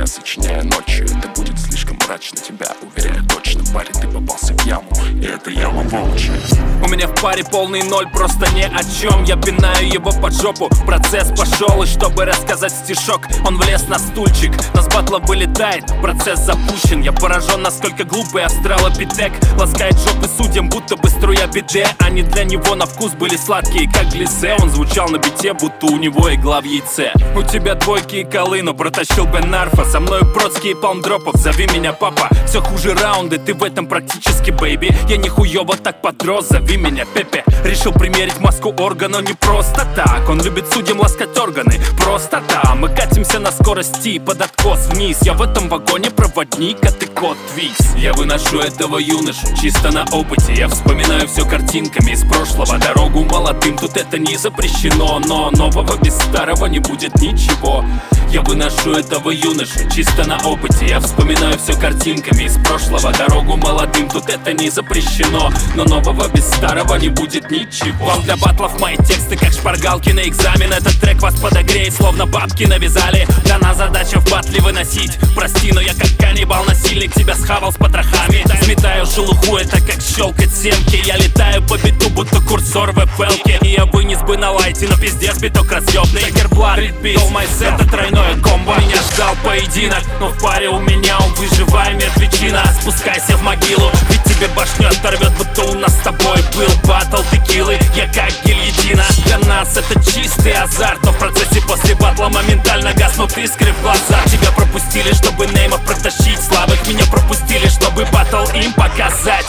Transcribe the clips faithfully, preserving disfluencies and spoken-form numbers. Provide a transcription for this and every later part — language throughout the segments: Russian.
я сочиняю ночью. Это будет слишком мрачно, тебя уверяю точно. Парень, ты попался в яму, и это яма волчья. У меня в паре полный ноль, просто ни о чем. Я пинаю его под жопу, процесс пошел. И чтобы рассказать стишок, он влез на стульчик. Но с батла вылетает, процесс запущен. Я поражен, насколько глупый австралопитек ласкает жопы судьям, будто бы струя биде. Они для него на вкус были сладкие, как глиссе. Он звучал на бите, будто у него игла в яйце. У тебя двойки и колы, но протащил Бен Арфа. Со мной Бродский и палмдропов, зови меня папа. Все хуже раунды, ты в этом практически, бэйби. Я не хуёво так подрос, зови меня Пепе. Решил примерить маску органа, не просто так. Он любит судьям ласкать органы, просто да. Мы катимся на скорости, под откос вниз. Я в этом вагоне проводник, а ты кот Твикс. Я выношу этого юношу чисто на опыте. Я вспоминаю все картинками из прошлого. Дорогу молодым, тут это не запрещено. Но нового без старого не будет ничего. Я выношу этого юношу чисто на опыте. Я вспоминаю все картинками из прошлого. Дорогу молодым, тут это не запрещено. Но нового без старого не будет ничего. Вам для батлов мои тексты как шпаргалки на экзамен. Этот трек вас подогреет, словно бабки навязали. Дана задача в батле выносить. Прости, но я как каннибал, насильник, тебя схавал с потрохами. Сметаю шелуху, это как щелкать семки. Я летаю по биту, будто курсор в эпэлке. И я вынес бы на лайте, но пиздец биток разъебный. Текерблад, Дол Майс, это тройное комбо. Меня ждал поединок, но в паре у меня он выживая мертвечина. Спускайся в могилу, ведь тебе башню оторвет, будто у нас с тобой был батл текилы. Я как гильотина. Для нас это чистый азарт, но в процессе после батла моментально гаснут искры в глазах. Тебя пропустили, чтобы неймов протащить. Слабых меня пропустили, чтобы батл им показать.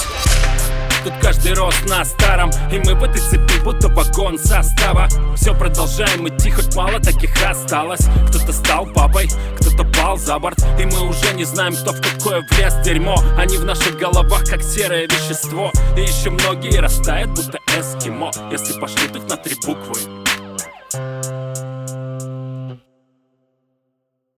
Тут каждый рос на старом, и мы в этой цепи будто вагон состава. Все продолжаем идти, хоть мало таких осталось. Кто-то стал папой, кто-то пал за борт. И мы уже не знаем, кто в какое влез дерьмо. Они в наших головах как серое вещество. И еще многие растают, будто эскимо, если пошлют их на три буквы.